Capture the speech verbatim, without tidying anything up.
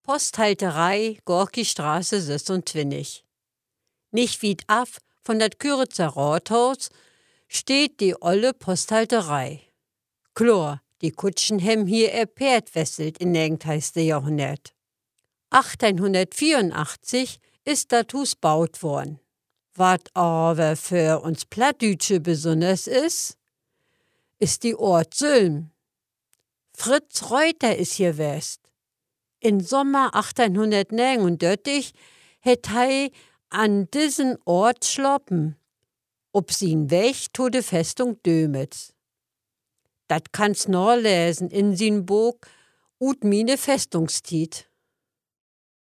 Posthalterei Gorkistraße sechsundzwanzig. Nicht weit ab von dat Küritzer Rathaus steht die olle Posthalterei. Klar, die Kutschen hem hier ihr Pferd wesselt in negenzehnten Jahrhundert. achtzehnhundertvierundachtzig ist dat Hus baut worden. Wat aber für uns Plattdütsche besonders ist, ist die Ort Sülm. Fritz Reuter ist hier west. Im Sommer achtzehnhundertneununddreißig het hei an diesen Ort schloppen, ob sin Weg to de Festung Dömitz. Dat kannst nachlesen in sin Buch Ut mine Festungstiet.